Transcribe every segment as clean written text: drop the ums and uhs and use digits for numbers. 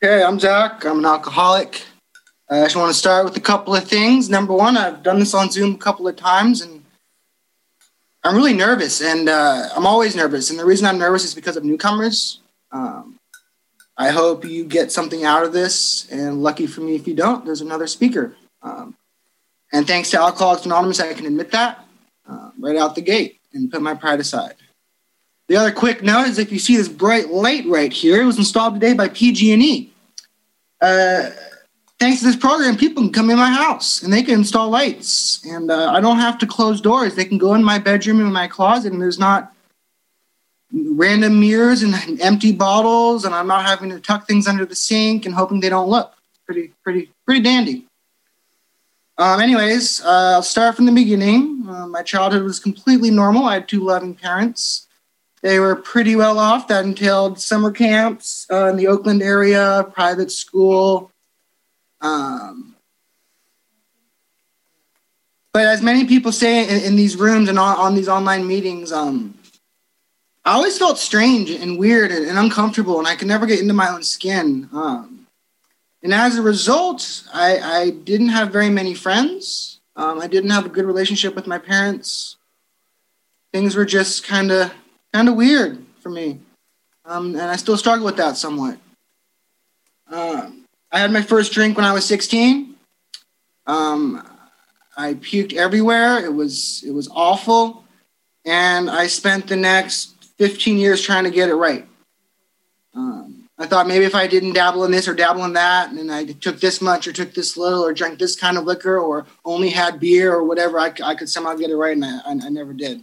Okay, I'm Zach. I'm an alcoholic. I just want to start with a couple of things. Number one, I've done this on Zoom a couple of times, and I'm really nervous, and I'm always nervous. And the reason I'm nervous is because of newcomers. I hope you get something out of this, and lucky for me if you don't, there's another speaker. And thanks to Alcoholics Anonymous, I can admit that right out the gate and put my pride aside. The other quick note is if you see this bright light right here, it was installed today by PG&E. Thanks to this program, people can come in my house and they can install lights. And I don't have to close doors. They can go in my bedroom and my closet, and there's not random mirrors and empty bottles, and I'm not having to tuck things under the sink and hoping they don't look. Pretty dandy. Anyways, I'll start from the beginning. My childhood was completely normal. I had two loving parents. They were pretty well off. That entailed summer camps in the Oakland area, private school. But as many people say in these rooms and on these online meetings, I always felt strange and weird and uncomfortable, and I could never get into my own skin. And as a result, I didn't have very many friends. I didn't have a good relationship with my parents. Things were just kind of weird for me. And I still struggle with that somewhat. I had my first drink when I was 16. I puked everywhere. It was awful. And I spent the next 15 years trying to get it right. I thought maybe if I didn't dabble in this or dabble in that, and I took this much or took this little or drank this kind of liquor or only had beer or whatever, I could somehow get it right, and I never did.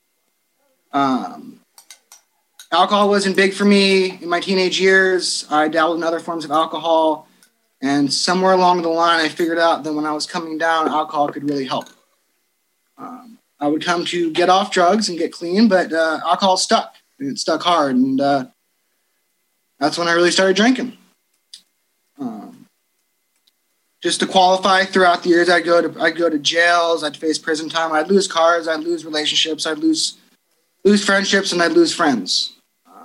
Alcohol wasn't big for me in my teenage years. I dabbled in other forms of alcohol, and somewhere along the line, I figured out that when I was coming down, alcohol could really help. I would come to get off drugs and get clean, but alcohol stuck, and it stuck hard, and that's when I really started drinking. Just to qualify, throughout the years, I'd go to jails, I'd face prison time, I'd lose cars, I'd lose relationships, I'd lose friendships, and I'd lose friends.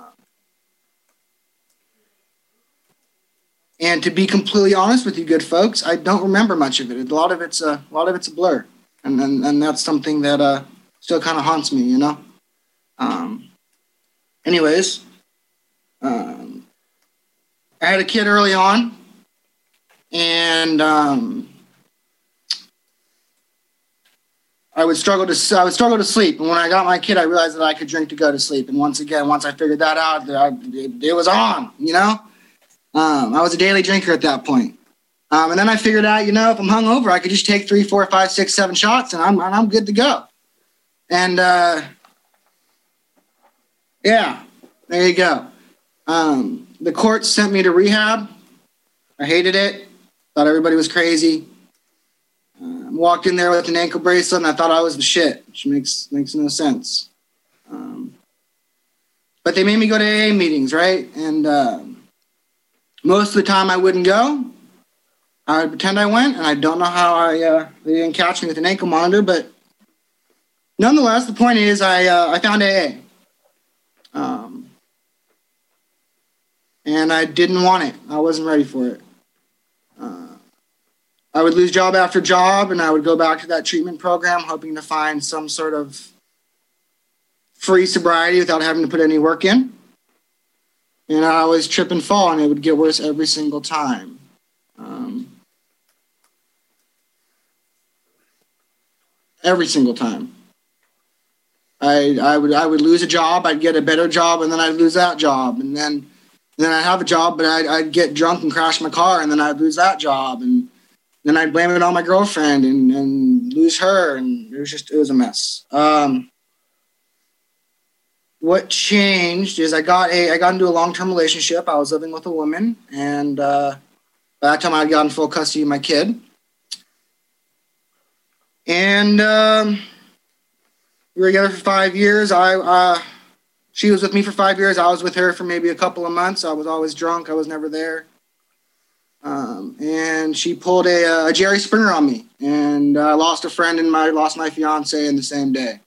And to be completely honest with you, good folks, I don't remember much of it. A lot of it's a blur, and that's something that still kind of haunts me, you know. Anyways, I had a kid early on, and I would struggle to sleep. And when I got my kid, I realized that I could drink to go to sleep. And once I figured that out, it was on, you know. I was a daily drinker at that point. And then I figured out, you know, if I'm hungover, I could just take 3, 4, 5, 6, 7 shots, and I'm good to go. And yeah, there you go. The court sent me to rehab. I hated it. Thought everybody was crazy. Walked in there with an ankle bracelet, and I thought I was the shit, which makes no sense. But they made me go to AA meetings, right? And most of the time I wouldn't go. I would pretend I went, and I don't know how they didn't catch me with an ankle monitor, but nonetheless, the point is I found AA. And I didn't want it. I wasn't ready for it. I would lose job after job, and I would go back to that treatment program hoping to find some sort of free sobriety without having to put any work in. And I always trip and fall, and it would get worse every single time. Every single time. I would lose a job, I'd get a better job, and then I'd lose that job. And then I'd have a job, but I'd get drunk and crash my car, and then I'd lose that job. And then I'd blame it on my girlfriend and lose her, and it was a mess. What changed is I got into a long-term relationship. I was living with a woman, and by that time I had gotten full custody of my kid. And we were together for 5 years. She was with me for 5 years. I was with her for maybe a couple of months. I was always drunk. I was never there. And she pulled a Jerry Springer on me, and I lost a friend and lost my fiance in the same day.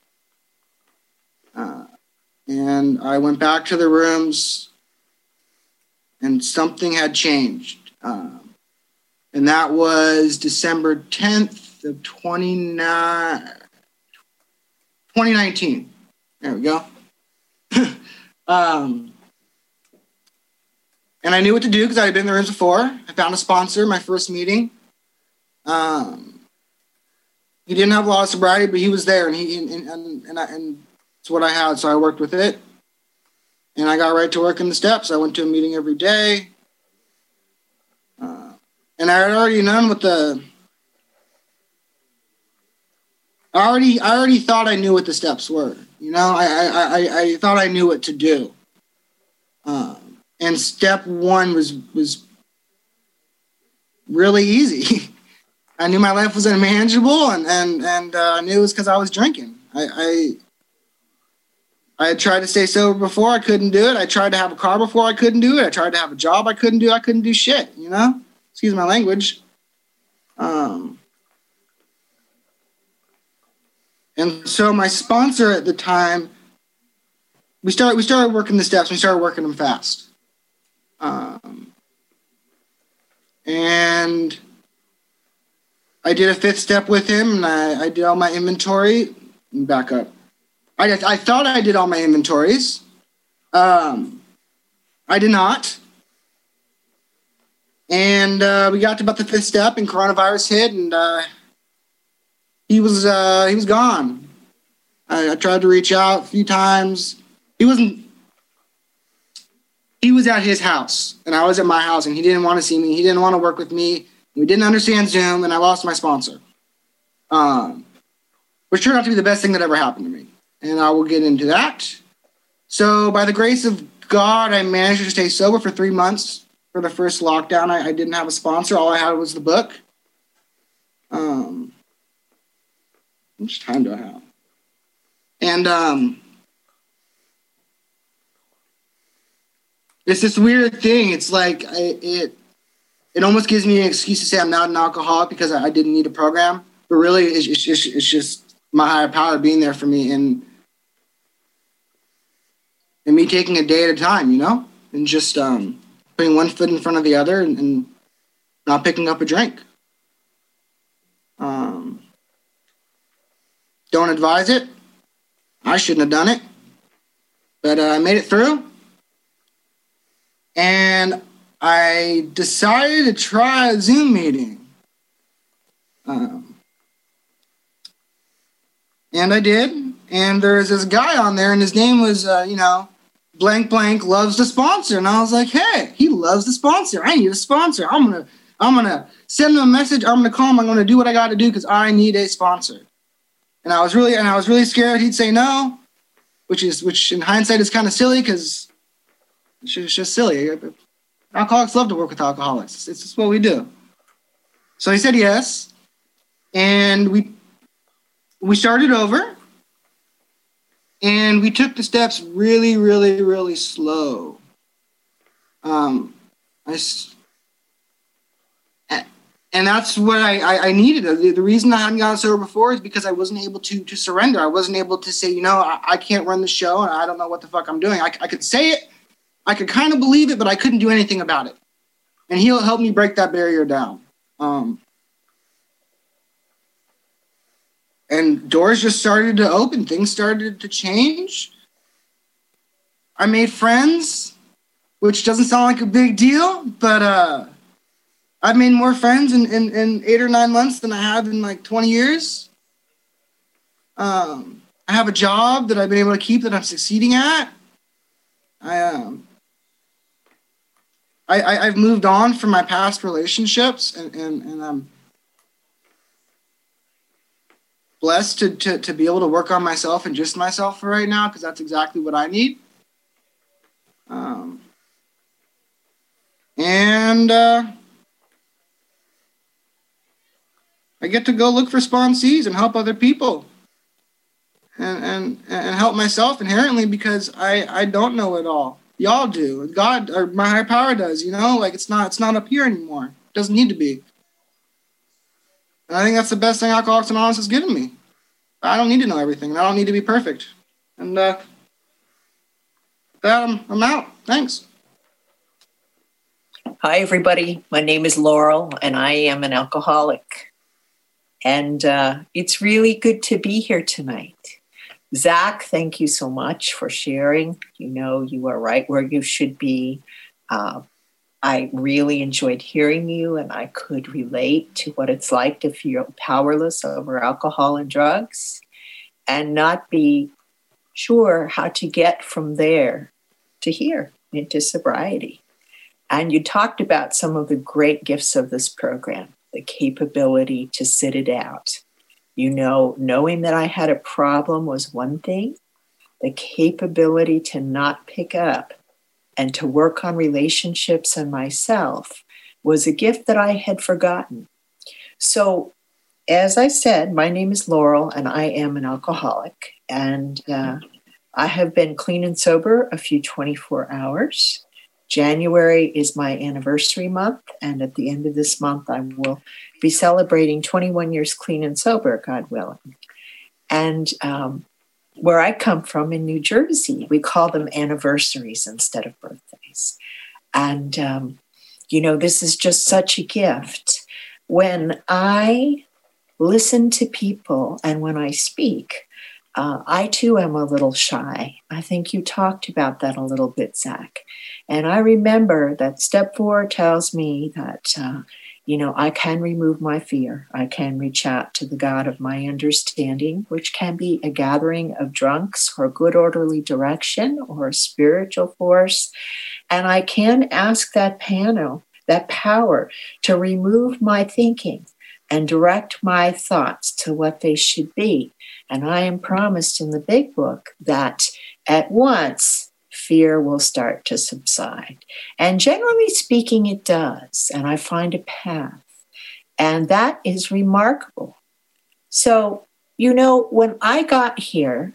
And I went back to the rooms and something had changed. And that was December 10th of 2019. There we go. And I knew what to do because I had been in the rooms before. I found a sponsor, my first meeting. He didn't have a lot of sobriety, but he was there, and it's what I had, so I worked with it. And I got right to work in the steps. I went to a meeting every day. And I had already known what I already thought I knew what the steps were. You know, I thought I knew what to do. And step one was really easy. I knew my life was unmanageable, and I knew it was because I was drinking. I had tried to stay sober before, I couldn't do it. I tried to have a car before, I couldn't do it. I tried to have a job, I couldn't do shit, you know? Excuse my language. And so my sponsor at the time, we started working the steps. We started working them fast. And I did a 5th step with him, and I did all my inventory. Back up. I thought I did all my inventories. I did not. And we got to about the 5th step, and coronavirus hit, and he was gone. I tried to reach out a few times. He was at his house, and I was at my house, and he didn't want to see me. He didn't want to work with me. We didn't understand Zoom, and I lost my sponsor, which turned out to be the best thing that ever happened to me. And I will get into that. So by the grace of God, I managed to stay sober for 3 months. For the first lockdown, I didn't have a sponsor. All I had was the book. How much time do I have? And it's this weird thing. It's like it almost gives me an excuse to say I'm not an alcoholic because I didn't need a program. But really, it's just my higher power being there for me and me taking a day at a time, you know, and just putting one foot in front of the other and not picking up a drink. Don't advise it. I shouldn't have done it. But I made it through. And I decided to try a Zoom meeting. And I did. And there was this guy on there, and his name was, blank blank loves the sponsor. And I was like, hey, he loves the sponsor. I need a sponsor. I'm gonna send him a message. I'm gonna call him. I'm gonna do what I got to do because I need a sponsor. And I was really scared he'd say no, which in hindsight is kind of silly because it's just silly. Alcoholics love to work with alcoholics. It's just what we do. So he said yes, and we started over. And we took the steps really, really, really slow. And that's what I needed. The reason I hadn't gotten sober before is because I wasn't able to surrender. I wasn't able to say, I can't run the show and I don't know what the fuck I'm doing. I could say it. I could kind of believe it, but I couldn't do anything about it. And he'll help me break that barrier down. And doors just started to open. Things started to change. I made friends, which doesn't sound like a big deal, but I've made more friends in 8 or 9 months than I have in like 20 years. I have a job that I've been able to keep that I'm succeeding at. I've moved on from my past relationships, and I'm blessed to be able to work on myself and just myself for right now, because that's exactly what I need. I get to go look for sponsees and help other people and help myself inherently, because I don't know it all. Y'all do. God, or my higher power does, like it's not up here anymore. It doesn't need to be. And I think that's the best thing Alcoholics Anonymous has given me. I don't need to know everything. I don't need to be perfect. And that I'm out. Thanks. Hi, everybody. My name is Laurel, and I am an alcoholic. And it's really good to be here tonight. Zach, thank you so much for sharing. You know, you are right where you should be. I really enjoyed hearing you, and I could relate to what it's like to feel powerless over alcohol and drugs and not be sure how to get from there to here into sobriety. And you talked about some of the great gifts of this program, the capability to sit it out. You know, knowing that I had a problem was one thing. The capability to not pick up and to work on relationships and myself was a gift that I had forgotten. So, as I said, my name is Laurel, and I am an alcoholic. And I have been clean and sober a few 24 hours. January is my anniversary month, and at the end of this month, I will be celebrating 21 years clean and sober, God willing. And where I come from in New Jersey, we call them anniversaries instead of birthdays. And, you know, this is just such a gift. When I listen to people and when I speak, I too am a little shy. I think you talked about that a little bit, Zach. And I remember that step 4 tells me that, you know, I can remove my fear. I can reach out to the God of my understanding, which can be a gathering of drunks or good orderly direction or a spiritual force. And I can ask that power to remove my thinking and direct my thoughts to what they should be. And I am promised in the big book that at once, fear will start to subside. And generally speaking, it does. And I find a path. And that is remarkable. So, you know, when I got here,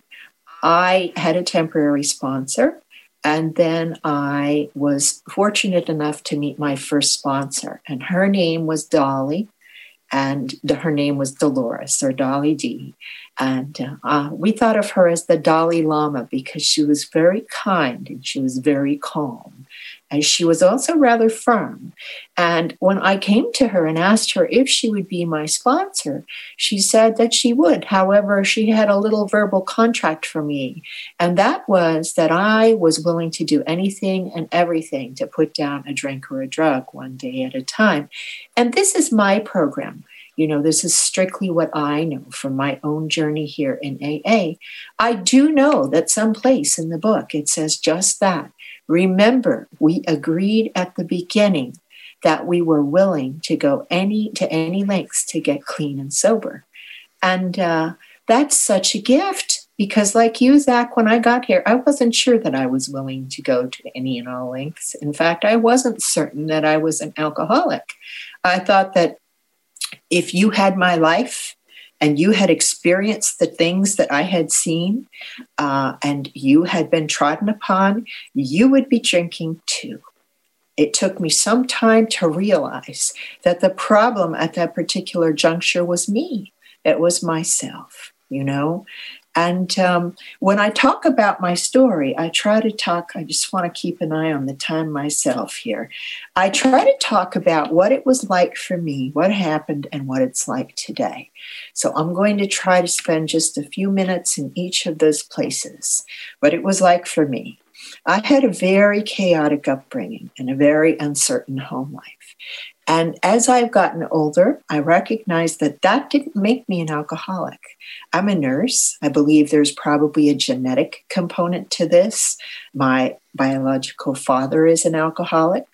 I had a temporary sponsor. And then I was fortunate enough to meet my first sponsor. And her name was Dolly. And her name was Dolores, or Dolly D. And we thought of her as the Dalai Lama because she was very kind and she was very calm. And she was also rather firm. And when I came to her and asked her if she would be my sponsor, she said that she would. However, she had a little verbal contract for me. And that was that I was willing to do anything and everything to put down a drink or a drug one day at a time. And this is my program. You know, this is strictly what I know from my own journey here in AA. I do know that someplace in the book it says just that. Remember, we agreed at the beginning that we were willing to go to any lengths to get clean and sober. And that's such a gift because like you, Zach, when I got here, I wasn't sure that I was willing to go to any and all lengths. In fact, I wasn't certain that I was an alcoholic. I thought that if you had my life and you had experienced the things that I had seen and you had been trodden upon, you would be drinking too. It took me some time to realize that the problem at that particular juncture was me. It was myself, you know. And when I talk about my story, I just want to keep an eye on the time myself here. I try to talk about what it was like for me, what happened, and what it's like today. So I'm going to try to spend just a few minutes in each of those places, what it was like for me. I had a very chaotic upbringing and a very uncertain home life. And as I've gotten older, I recognize that didn't make me an alcoholic. I'm a nurse. I believe there's probably a genetic component to this. My biological father is an alcoholic.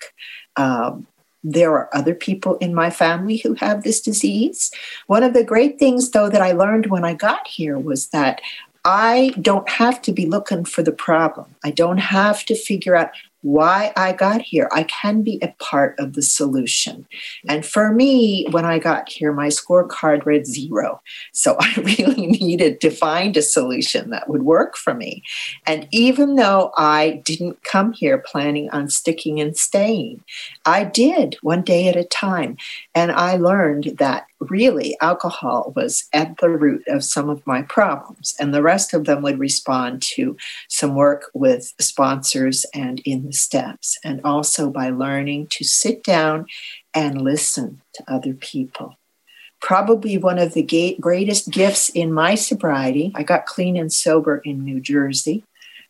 There are other people in my family who have this disease. One of the great things, though, that I learned when I got here was that I don't have to be looking for the problem. I don't have to figure out why I got here. I can be a part of the solution. And for me, when I got here, my scorecard read 0. So I really needed to find a solution that would work for me. And even though I didn't come here planning on sticking and staying, I did one day at a time. And I learned that really, alcohol was at the root of some of my problems, and the rest of them would respond to some work with sponsors and in the steps, and also by learning to sit down and listen to other people. Probably one of the greatest gifts in my sobriety, I got clean and sober in New Jersey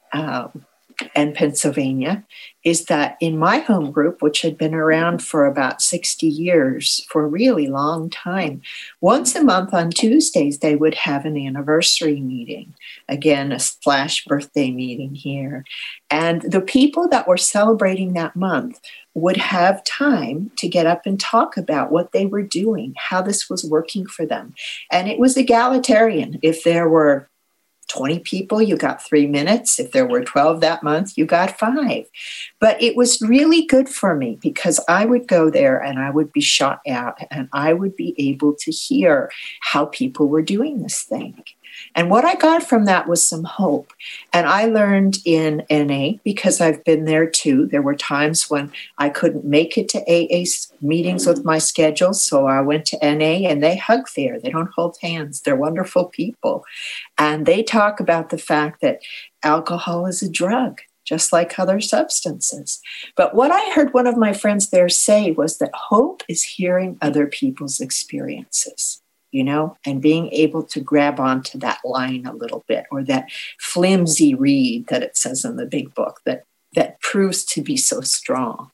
and Pennsylvania, is that in my home group, which had been around for about 60 years, for a really long time, once a month on Tuesdays, they would have an anniversary meeting, again, a / birthday meeting here. And the people that were celebrating that month would have time to get up and talk about what they were doing, how this was working for them. And it was egalitarian. If there were 20 people, you got 3 minutes. If there were 12 that month, you got 5. But it was really good for me because I would go there and I would be shut out and I would be able to hear how people were doing this thing. And what I got from that was some hope. And I learned in NA, because I've been there too, there were times when I couldn't make it to AA meetings with my schedule. So I went to NA and they hug there. They don't hold hands. They're wonderful people. And they talk about the fact that alcohol is a drug, just like other substances. But what I heard one of my friends there say was that hope is hearing other people's experiences, and being able to grab onto that line a little bit, or that flimsy reed that it says in the big book that proves to be so strong.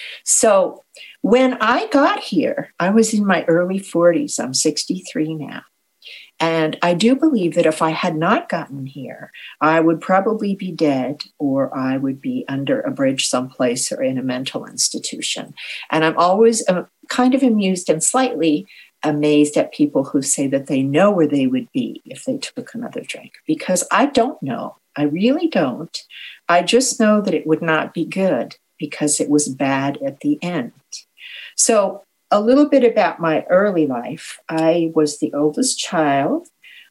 So when I got here, I was in my early 40s. I'm 63 now. And I do believe that if I had not gotten here, I would probably be dead, or I would be under a bridge someplace or in a mental institution. And I'm always kind of amused and slightly amazed at people who say that they know where they would be if they took another drink, because I don't know. I really don't. I just know that it would not be good because it was bad at the end. So a little bit about my early life. I was the oldest child.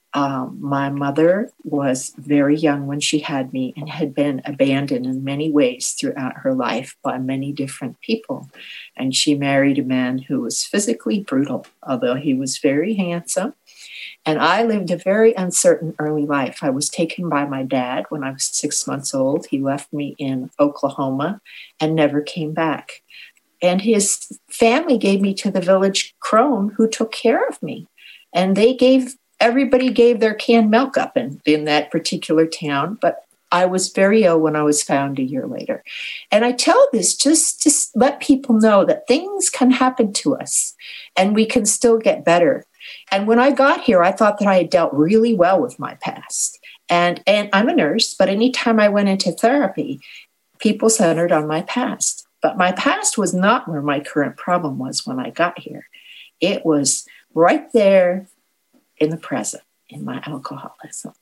My mother was very young when she had me and had been abandoned in many ways throughout her life by many different people. And she married a man who was physically brutal, although he was very handsome. And I lived a very uncertain early life. I was taken by my dad when I was 6 months old. He left me in Oklahoma and never came back. And his family gave me to the village crone who took care of me. And everybody gave their canned milk up in that particular town, but I was very ill when I was found a year later. And I tell this just to let people know that things can happen to us and we can still get better. And when I got here, I thought that I had dealt really well with my past. And I'm a nurse, but anytime I went into therapy, people centered on my past. But my past was not where my current problem was when I got here. It was right there in the present, in my alcoholism.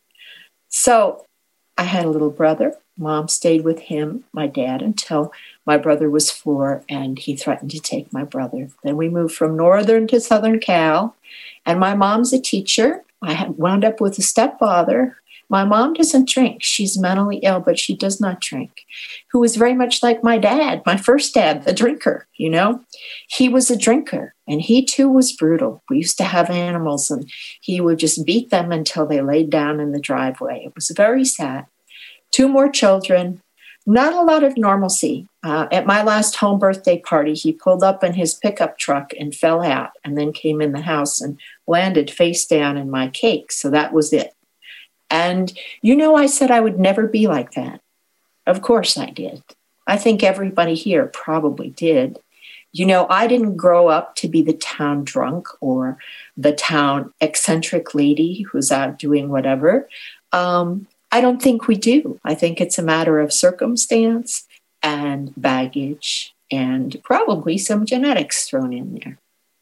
So I had a little brother. Mom stayed with him, my dad, until my brother was 4, and he threatened to take my brother. Then we moved from northern to southern Cal, and my mom's a teacher. I had wound up with a stepfather. My mom doesn't drink. She's mentally ill, but she does not drink. Who was very much like my dad, my first dad, the drinker, He was a drinker, and he too was brutal. We used to have animals, and he would just beat them until they laid down in the driveway. It was very sad. 2 more children, not a lot of normalcy. At my last home birthday party, he pulled up in his pickup truck and fell out, and then came in the house and landed face down in my cake. So that was it. And, I said I would never be like that. Of course I did. I think everybody here probably did. I didn't grow up to be the town drunk or the town eccentric lady who's out doing whatever. I don't think we do. I think it's a matter of circumstance and baggage and probably some genetics thrown in there.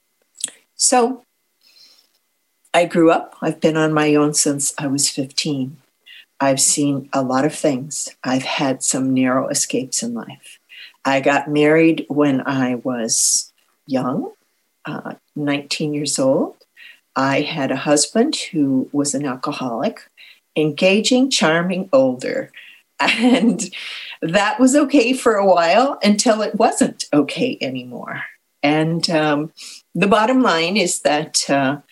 So I grew up. I've been on my own since I was 15. I've seen a lot of things. I've had some narrow escapes in life. I got married when I was young, 19 years old. I had a husband who was an alcoholic, engaging, charming, older. And that was okay for a while until it wasn't okay anymore. And the bottom line is that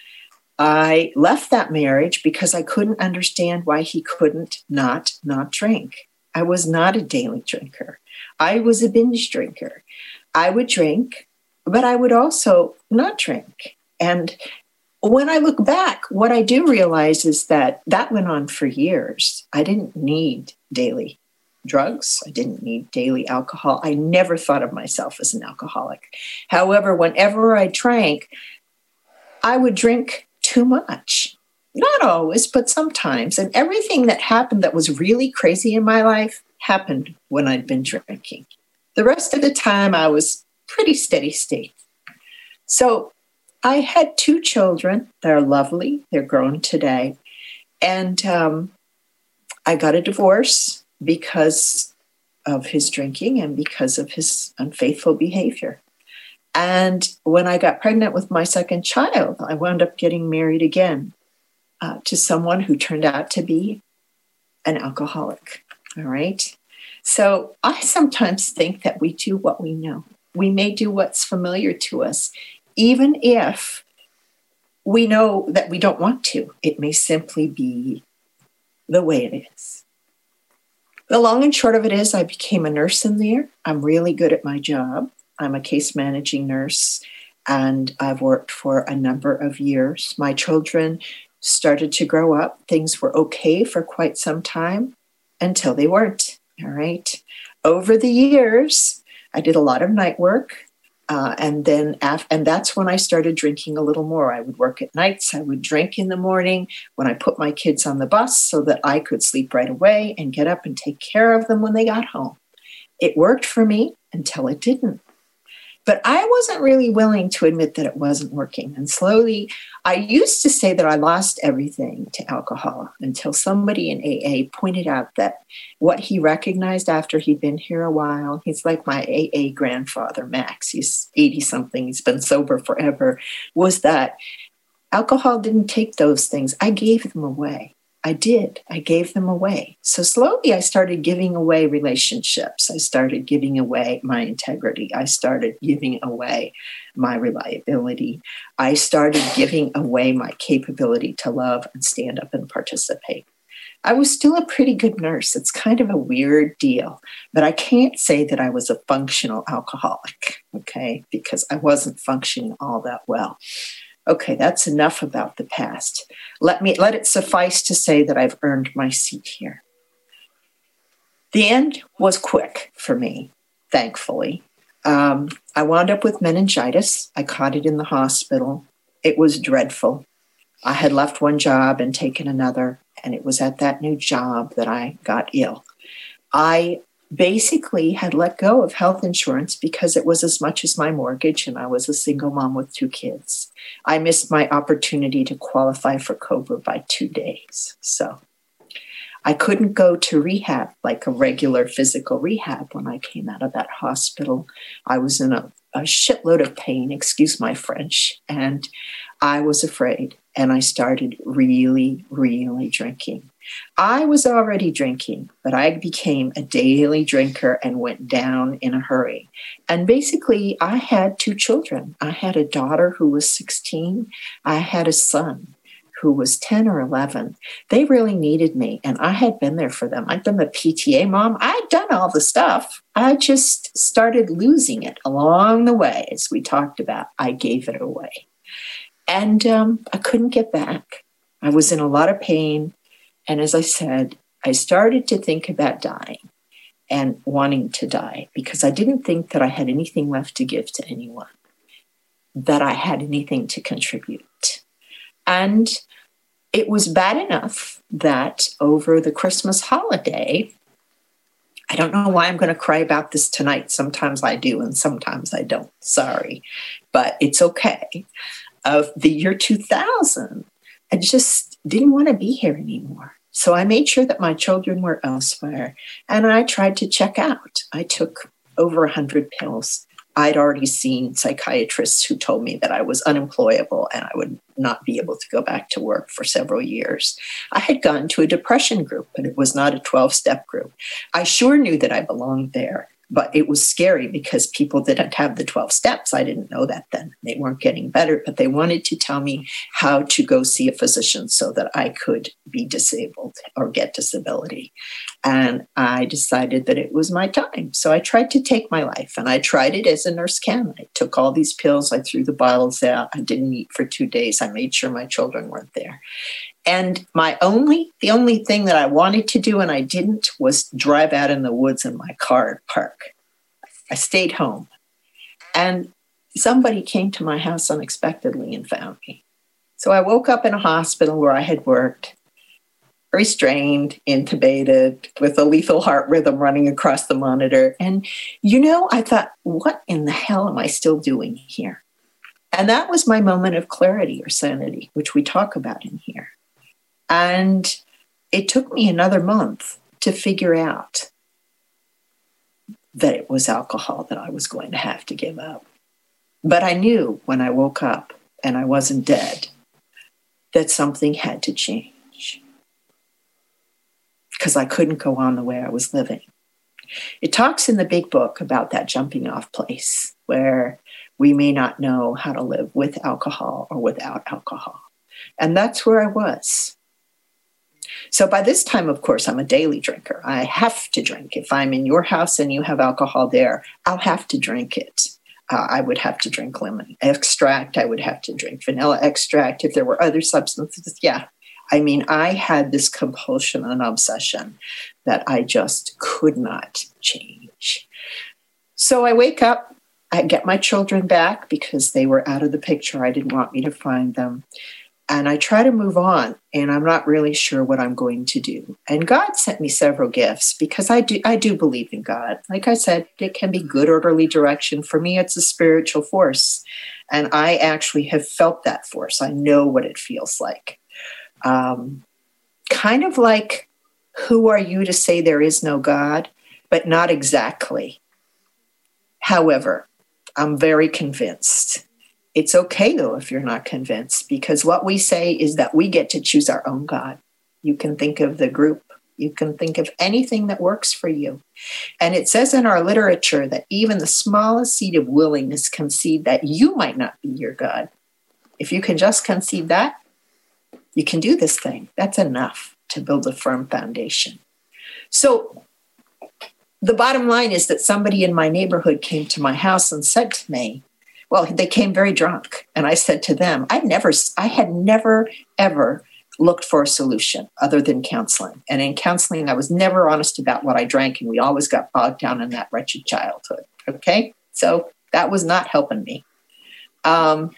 I left that marriage because I couldn't understand why he couldn't not drink. I was not a daily drinker. I was a binge drinker. I would drink, but I would also not drink. And when I look back, what I do realize is that went on for years. I didn't need daily drugs. I didn't need daily alcohol. I never thought of myself as an alcoholic. However, whenever I drank, I would drink too much. Not always, but sometimes. And everything that happened that was really crazy in my life happened when I'd been drinking. The rest of the time, I was pretty steady state. So I had 2 children. They're lovely. They're grown today. And I got a divorce because of his drinking and because of his unfaithful behavior. And when I got pregnant with my second child, I wound up getting married again to someone who turned out to be an alcoholic. All right. So I sometimes think that we do what we know. We may do what's familiar to us, even if we know that we don't want to. It may simply be the way it is. The long and short of it is I became a nurse in there. I'm really good at my job. I'm a case managing nurse, and I've worked for a number of years. My children started to grow up. Things were okay for quite some time until they weren't. All right. Over the years, I did a lot of night work. And that's when I started drinking a little more. I would work at nights. I would drink in the morning when I put my kids on the bus so that I could sleep right away and get up and take care of them when they got home. It worked for me until it didn't. But I wasn't really willing to admit that it wasn't working. And slowly, I used to say that I lost everything to alcohol until somebody in AA pointed out that what he recognized after he'd been here a while, he's like my AA grandfather, Max, he's 80-something, he's been sober forever, was that alcohol didn't take those things. I gave them away. I did. I gave them away. So slowly I started giving away relationships. I started giving away my integrity. I started giving away my reliability. I started giving away my capability to love and stand up and participate. I was still a pretty good nurse. It's kind of a weird deal, but I can't say that I was a functional alcoholic, okay, because I wasn't functioning all that well. Okay, that's enough about the past. Let it suffice to say that I've earned my seat here. The end was quick for me, thankfully. I wound up with meningitis. I caught it in the hospital. It was dreadful. I had left one job and taken another, and it was at that new job that I got ill. I basically had let go of health insurance because it was as much as my mortgage, and I was a single mom with 2 kids. I missed my opportunity to qualify for COBRA by 2 days. So I couldn't go to rehab, like a regular physical rehab, when I came out of that hospital. I was in a shitload of pain, excuse my French, and I was afraid, and I started really, really drinking. I was already drinking, but I became a daily drinker and went down in a hurry. And basically, I had 2 children. I had a daughter who was 16. I had a son who was 10 or 11. They really needed me, and I had been there for them. I'd been the PTA mom. I'd done all the stuff. I just started losing it along the way, as we talked about. I gave it away. And I couldn't get back. I was in a lot of pain. And as I said, I started to think about dying and wanting to die because I didn't think that I had anything left to give to anyone, that I had anything to contribute. And it was bad enough that over the Christmas holiday, I don't know why I'm going to cry about this tonight. Sometimes I do and sometimes I don't. Sorry, but it's okay. Of the year 2000, I just didn't want to be here anymore. So I made sure that my children were elsewhere, and I tried to check out. I took over 100 pills. I'd already seen psychiatrists who told me that I was unemployable and I would not be able to go back to work for several years. I had gone to a depression group, but it was not a 12-step group. I sure knew that I belonged there. But it was scary because people didn't have the 12 steps. I didn't know that then. They weren't getting better, but they wanted to tell me how to go see a physician so that I could be disabled or get disability. And I decided that it was my time. So I tried to take my life, and I tried it as a nurse can. I took all these pills. I threw the bottles out. I didn't eat for 2 days. I made sure my children weren't there. And the only thing that I wanted to do and I didn't was drive out in the woods in my car and park. I stayed home. And somebody came to my house unexpectedly and found me. So I woke up in a hospital where I had worked, very strained, intubated, with a lethal heart rhythm running across the monitor. And, I thought, what in the hell am I still doing here? And that was my moment of clarity or sanity, which we talk about in here. And it took me another month to figure out that it was alcohol that I was going to have to give up. But I knew when I woke up and I wasn't dead that something had to change because I couldn't go on the way I was living. It talks in the big book about that jumping off place where we may not know how to live with alcohol or without alcohol. And that's where I was. So by this time, of course, I'm a daily drinker. I have to drink. If I'm in your house and you have alcohol there, I'll have to drink it. I would have to drink lemon extract. I would have to drink vanilla extract. If there were other substances, yeah. I mean, I had this compulsion and obsession that I just could not change. So I wake up, I get my children back because they were out of the picture. I didn't want me to find them. And I try to move on, and I'm not really sure what I'm going to do. And God sent me several gifts because I do believe in God. Like I said, it can be good, orderly direction. For me, it's a spiritual force. And I actually have felt that force. I know what it feels like. Kind of like, who are you to say there is no God? But not exactly. However, I'm very convinced. It's okay, though, if you're not convinced, because what we say is that we get to choose our own God. You can think of the group. You can think of anything that works for you. And it says in our literature that even the smallest seed of willingness concede that you might not be your God. If you can just concede that, you can do this thing. That's enough to build a firm foundation. So the bottom line is that somebody in my neighborhood came to my house and said to me, well, they came very drunk. And I said to them, I had never, ever looked for a solution other than counseling. And in counseling, I was never honest about what I drank. And we always got bogged down in that wretched childhood. Okay. So that was not helping me. The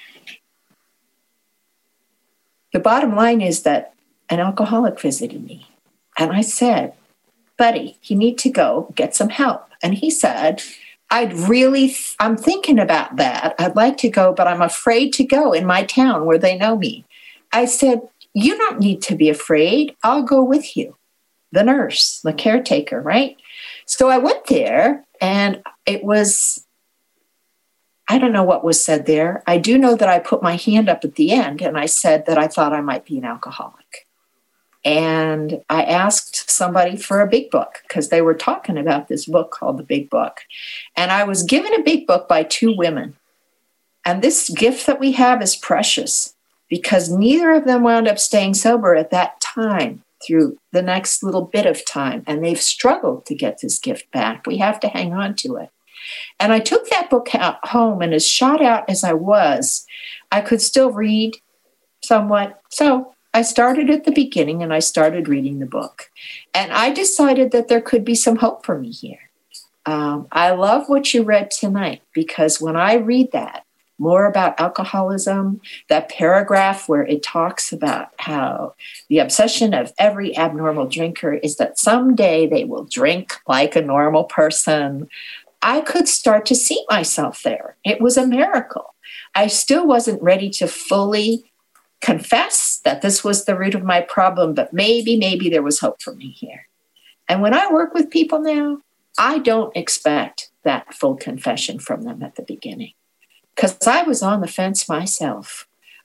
bottom line is that an alcoholic visited me. And I said, buddy, you need to go get some help. And he said, I'm thinking about that. I'd like to go, but I'm afraid to go in my town where they know me. I said, you don't need to be afraid. I'll go with you. The nurse, the caretaker, right? So I went there, and it was, I don't know what was said there. I do know that I put my hand up at the end, and I said that I thought I might be an alcoholic. And I asked somebody for a big book because they were talking about this book called The Big Book. And I was given a big book by 2 women. And this gift that we have is precious because neither of them wound up staying sober at that time through the next little bit of time. And they've struggled to get this gift back. We have to hang on to it. And I took that book out home, and as shot out as I was, I could still read somewhat. So I started at the beginning and I started reading the book. And I decided that there could be some hope for me here. I love what you read tonight because when I read that, more about alcoholism, that paragraph where it talks about how the obsession of every abnormal drinker is that someday they will drink like a normal person, I could start to see myself there. It was a miracle. I still wasn't ready to fully confess that this was the root of my problem, but maybe there was hope for me here. And when I work with people now, I don't expect that full confession from them at the beginning because I was on the fence myself.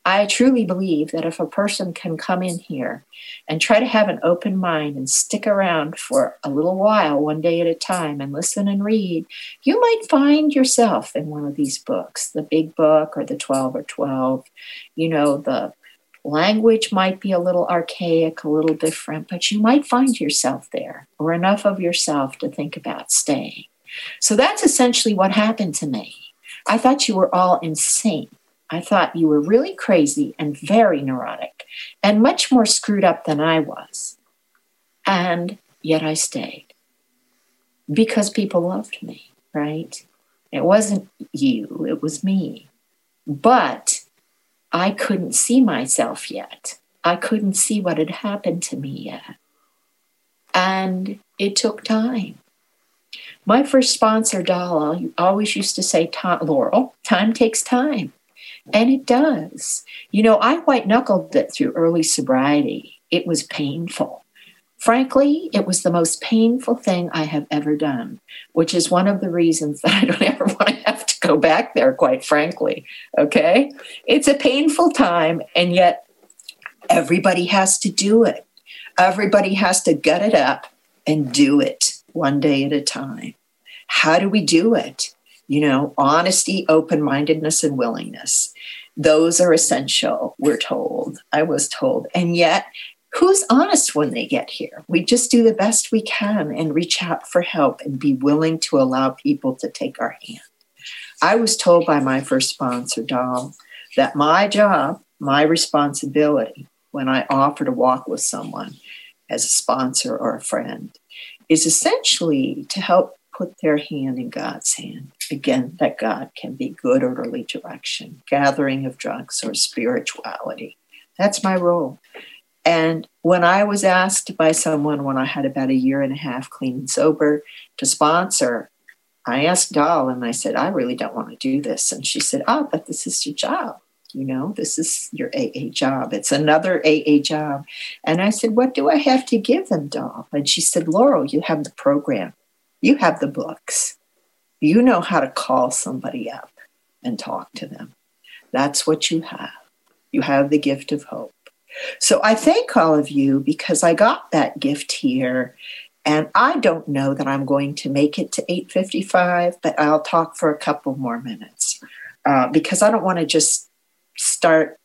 I truly believe that if a person can come in here and try to have an open mind and stick around for a little while, one day at a time, and listen and read, you might find yourself in one of these books, the big book or the 12 or 12. You know, the language might be a little archaic, a little different, but you might find yourself there, or enough of yourself to think about staying. So that's essentially what happened to me. I thought you were all insane. I thought you were really crazy and very neurotic and much more screwed up than I was. And yet I stayed because people loved me, right? It wasn't you, it was me. But I couldn't see myself yet. I couldn't see what had happened to me yet. And it took time. My first sponsor, Doll, always used to say, Laurel, time takes time. And it does. You know, I white-knuckled it through early sobriety. It was painful. Frankly, it was the most painful thing I have ever done, which is one of the reasons that I don't ever want to have to go back there, quite frankly. Okay? It's a painful time, and yet everybody has to do it. Everybody has to gut it up and do it one day at a time. How do we do it? You know, honesty, open-mindedness, and willingness. Those are essential, we're told. I was told. And yet, who's honest when they get here? We just do the best we can and reach out for help and be willing to allow people to take our hand. I was told by my first sponsor, Doll, that my job, my responsibility, when I offer to walk with someone as a sponsor or a friend, is essentially to help put their hand in God's hand. Again, that God can be good orderly direction, gathering of drugs, or spirituality. That's my role. And when I was asked by someone when I had about 1.5 years clean and sober to sponsor, I asked Doll and I said, I really don't want to do this. And she said, but this is your job. You know, this is your AA job. It's another AA job. And I said, what do I have to give them, Doll? And she said, Laurel, you have the program. You have the books. You know how to call somebody up and talk to them. That's what you have. You have the gift of hope. So I thank all of you because I got that gift here. And I don't know that I'm going to make it to 8:55, but I'll talk for a couple more minutes because I don't want to just start,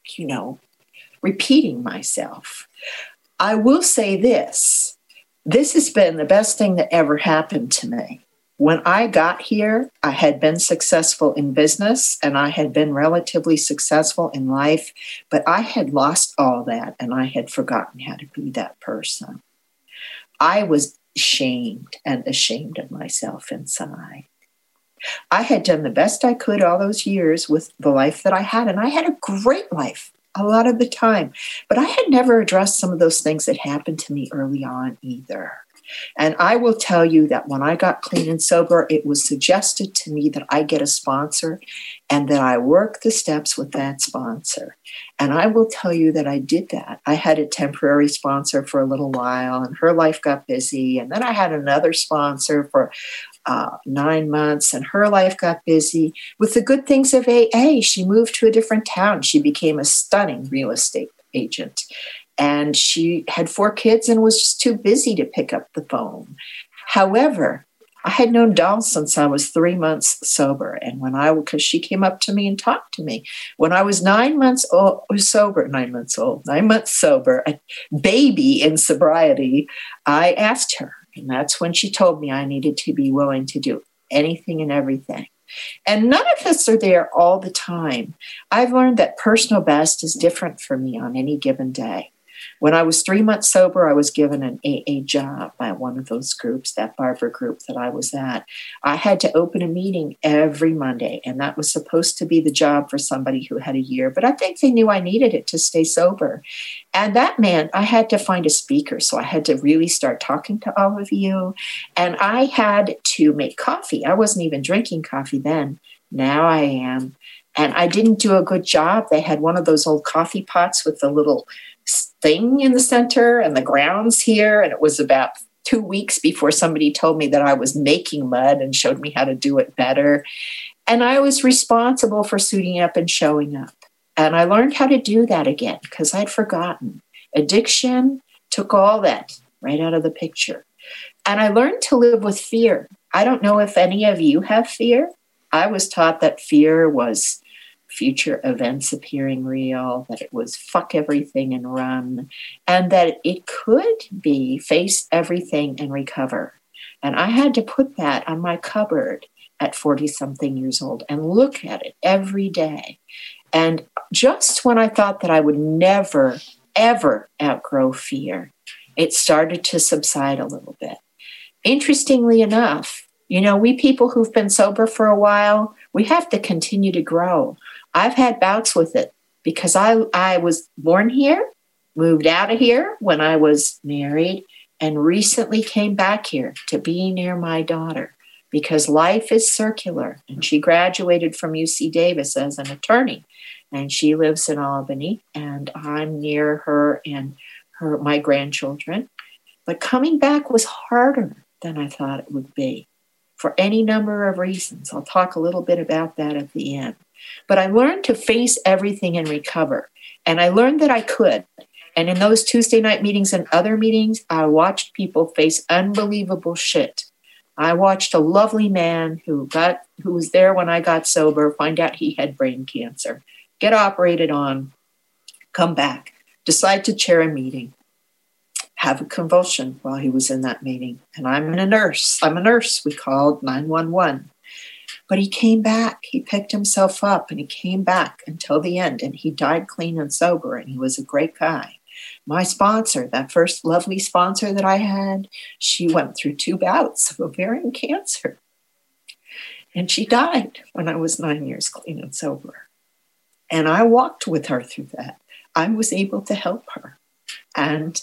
repeating myself. I will say this. This has been the best thing that ever happened to me. When I got here, I had been successful in business and I had been relatively successful in life, but I had lost all that and I had forgotten how to be that person. I was ashamed of myself inside. I had done the best I could all those years with the life that I had, and I had a great life a lot of the time, but I had never addressed some of those things that happened to me early on either. And I will tell you that when I got clean and sober, it was suggested to me that I get a sponsor and that I work the steps with that sponsor. And I will tell you that I did that. I had a temporary sponsor for a little while and her life got busy. And then I had another sponsor for 9 months and her life got busy. With the good things of AA, she moved to a different town. She became a stunning real estate agent. And she had 4 kids and was just too busy to pick up the phone. However, I had known Doll since I was 3 months sober. And because she came up to me and talked to me. When I was 9 months sober, a baby in sobriety, I asked her. And that's when she told me I needed to be willing to do anything and everything. And none of us are there all the time. I've learned that personal best is different for me on any given day. When I was 3 months sober, I was given an AA job by one of those groups, that Barbara group that I was at. I had to open a meeting every Monday, and that was supposed to be the job for somebody who had a year. But I think they knew I needed it to stay sober. And that meant I had to find a speaker. So I had to really start talking to all of you. And I had to make coffee. I wasn't even drinking coffee then. Now I am. And I didn't do a good job. They had one of those old coffee pots with the little thing in the center and the grounds here. And it was about 2 weeks before somebody told me that I was making mud and showed me how to do it better. And I was responsible for suiting up and showing up. And I learned how to do that again because I'd forgotten. Addiction took all that right out of the picture. And I learned to live with fear. I don't know if any of you have fear. I was taught that fear was future events appearing real, that it was fuck everything and run, and that it could be face everything and recover. And I had to put that on my cupboard at 40-something years old and look at it every day. And just when I thought that I would never, ever outgrow fear, it started to subside a little bit. Interestingly enough, you know, we people who've been sober for a while, we have to continue to grow. I've had bouts with it because I was born here, moved out of here when I was married, and recently came back here to be near my daughter because life is circular. And she graduated from UC Davis as an attorney, and she lives in Albany, and I'm near her and my grandchildren. But coming back was harder than I thought it would be for any number of reasons. I'll talk a little bit about that at the end. But I learned to face everything and recover. And I learned that I could. And in those Tuesday night meetings and other meetings, I watched people face unbelievable shit. I watched a lovely man who was there when I got sober find out he had brain cancer, get operated on, come back, decide to chair a meeting, have a convulsion while he was in that meeting. And I'm a nurse. We called 911. But he came back. He picked himself up and he came back until the end. And he died clean and sober. And he was a great guy. My sponsor, that first lovely sponsor that I had, she went through 2 bouts of ovarian cancer. And she died when I was 9 years clean and sober. And I walked with her through that. I was able to help her. And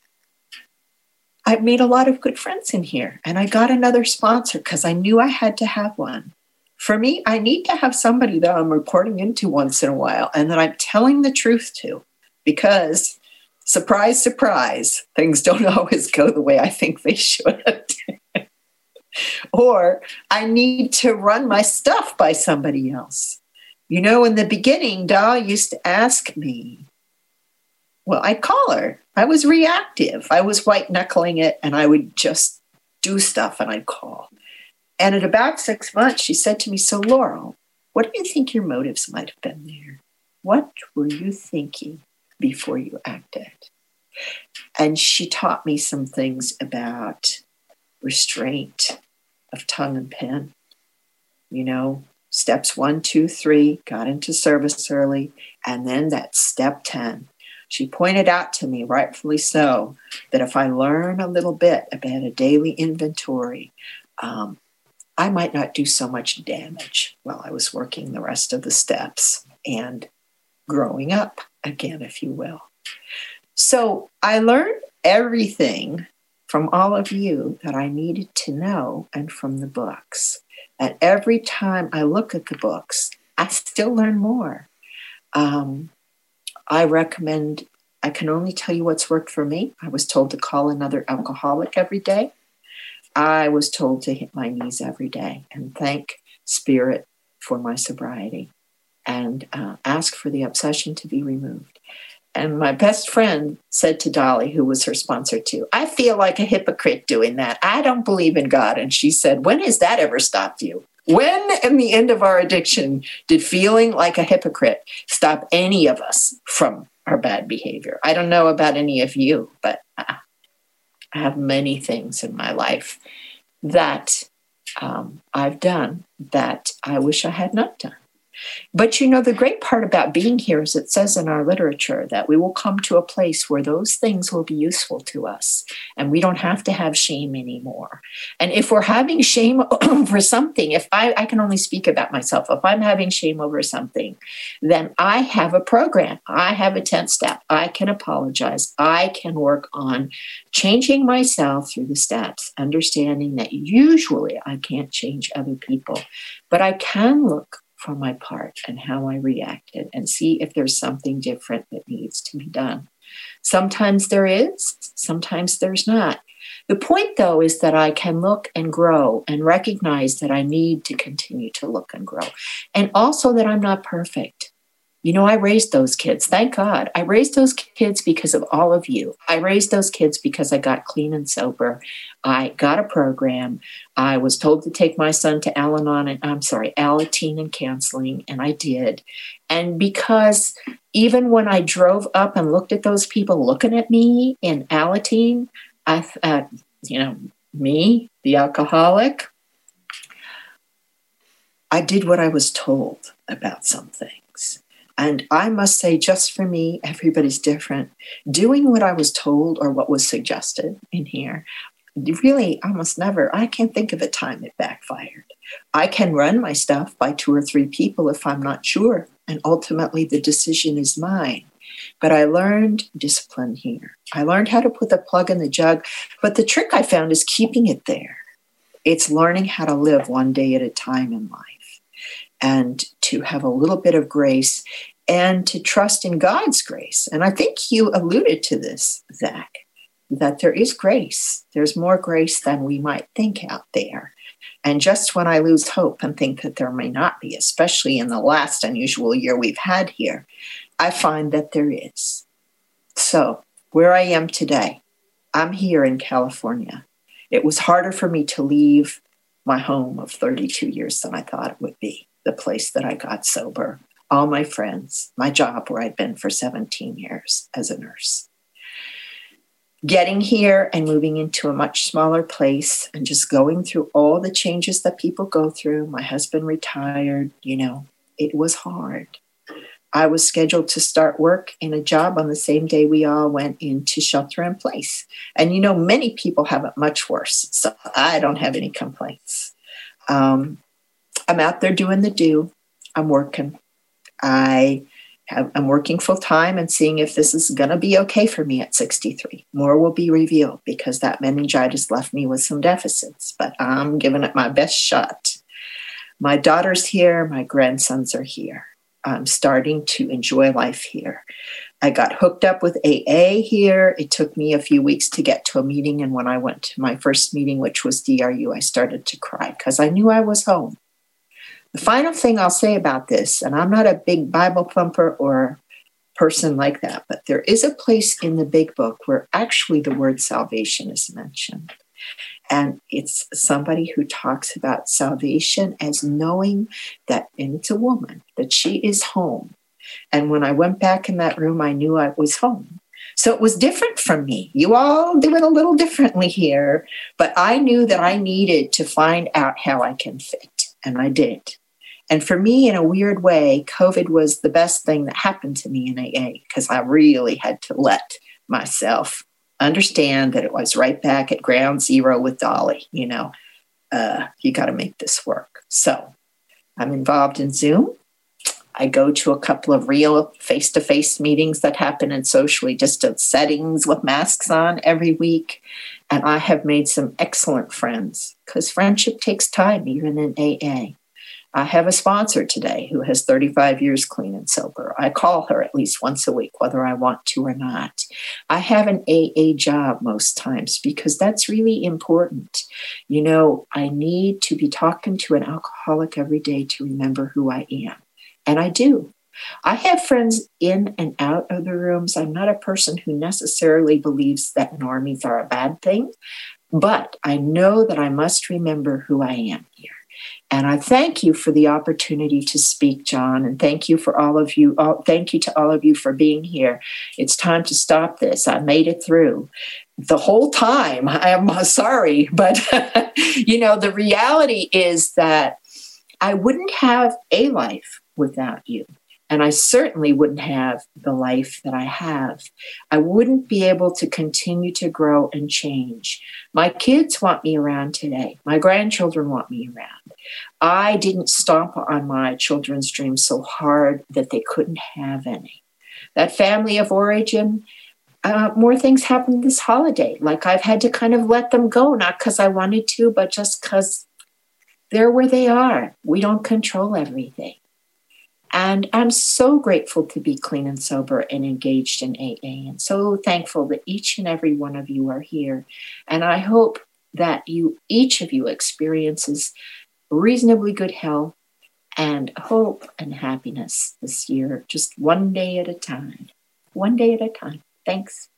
I've made a lot of good friends in here. And I got another sponsor because I knew I had to have one. For me, I need to have somebody that I'm reporting into once in a while and that I'm telling the truth to, because surprise, surprise, things don't always go the way I think they should. Or I need to run my stuff by somebody else. You know, in the beginning, Doll used to ask me, well, I'd call her. I was reactive. I was white knuckling it, and I would just do stuff and I'd call. And at about 6 months, she said to me, so Laurel, what do you think your motives might have been there? What were you thinking before you acted? And she taught me some things about restraint of tongue and pen. You know, steps 1, 2, 3, got into service early, and then that step 10. She pointed out to me, rightfully so, that if I learn a little bit about a daily inventory, I might not do so much damage while I was working the rest of the steps and growing up again, if you will. So I learned everything from all of you that I needed to know and from the books. And every time I look at the books, I still learn more. I recommend, I can only tell you what's worked for me. I was told to call another alcoholic every day. I was told to hit my knees every day and thank Spirit for my sobriety and ask for the obsession to be removed. And my best friend said to Dolly, who was her sponsor too, I feel like a hypocrite doing that. I don't believe in God. And she said, when has that ever stopped you? When, in the end of our addiction, did feeling like a hypocrite stop any of us from our bad behavior? I don't know about any of you, but I have many things in my life that I've done that I wish I had not done. But you know, the great part about being here is it says in our literature that we will come to a place where those things will be useful to us and we don't have to have shame anymore. And if we're having shame over something, if I can only speak about myself, if I'm having shame over something, then I have a program. I have a 10th step. I can apologize. I can work on changing myself through the steps, understanding that usually I can't change other people, but I can look for my part and how I reacted and see if there's something different that needs to be done. Sometimes there is, sometimes there's not. The point, though, is that I can look and grow and recognize that I need to continue to look and grow. And also that I'm not perfect. I raised those kids. Thank God. I raised those kids because of all of you. I raised those kids because I got clean and sober. I got a program. I was told to take my son to Alateen and counseling, and I did. And because even when I drove up and looked at those people looking at me in Alateen, I thought, me, the alcoholic, I did what I was told about some things. And I must say, just for me, everybody's different. Doing what I was told or what was suggested in here, really almost never, I can't think of a time it backfired. I can run my stuff by 2 or 3 people if I'm not sure. And ultimately, the decision is mine. But I learned discipline here. I learned how to put the plug in the jug. But the trick I found is keeping it there. It's learning how to live one day at a time in life. And to have a little bit of grace and to trust in God's grace. And I think you alluded to this, Zach, that there is grace. There's more grace than we might think out there. And just when I lose hope and think that there may not be, especially in the last unusual year we've had here, I find that there is. So where I am today, I'm here in California. It was harder for me to leave my home of 32 years than I thought it would be. The place that I got sober, all my friends, my job where I'd been for 17 years as a nurse. Getting here and moving into a much smaller place and just going through all the changes that people go through. My husband retired, it was hard. I was scheduled to start work in a job on the same day we all went into shelter in place. And many people have it much worse, so I don't have any complaints. I'm out there doing the do. I'm working. I'm working full time and seeing if this is going to be okay for me at 63. More will be revealed because that meningitis left me with some deficits, but I'm giving it my best shot. My daughter's here. My grandsons are here. I'm starting to enjoy life here. I got hooked up with AA here. It took me a few weeks to get to a meeting. And when I went to my first meeting, which was DRU, I started to cry because I knew I was home. The final thing I'll say about this, and I'm not a big Bible thumper or person like that, but there is a place in the big book where actually the word salvation is mentioned. And it's somebody who talks about salvation as knowing that, and it's a woman, that she is home. And when I went back in that room, I knew I was home. So it was different from me. You all do it a little differently here, but I knew that I needed to find out how I can fit, and I did. And for me, in a weird way, COVID was the best thing that happened to me in AA because I really had to let myself understand that it was right back at ground zero with Dolly. You got to make this work. So I'm involved in Zoom. I go to a couple of real face-to-face meetings that happen in socially distant settings with masks on every week. And I have made some excellent friends because friendship takes time, even in AA. I have a sponsor today who has 35 years clean and sober. I call her at least once a week, whether I want to or not. I have an AA job most times because that's really important. I need to be talking to an alcoholic every day to remember who I am. And I do. I have friends in and out of the rooms. I'm not a person who necessarily believes that normies are a bad thing, but I know that I must remember who I am here. And I thank you for the opportunity to speak, John, and thank you for all of you. Thank you to all of you for being here. It's time to stop this. I made it through the whole time. I'm sorry, but the reality is that I wouldn't have a life without you. And I certainly wouldn't have the life that I have. I wouldn't be able to continue to grow and change. My kids want me around today. My grandchildren want me around. I didn't stomp on my children's dreams so hard that they couldn't have any. That family of origin, more things happened this holiday. Like I've had to kind of let them go, not because I wanted to, but just because they're where they are. We don't control everything. And I'm so grateful to be clean and sober and engaged in AA, and so thankful that each and every one of you are here. And I hope that each of you experiences reasonably good health and hope and happiness this year, just one day at a time. One day at a time. Thanks.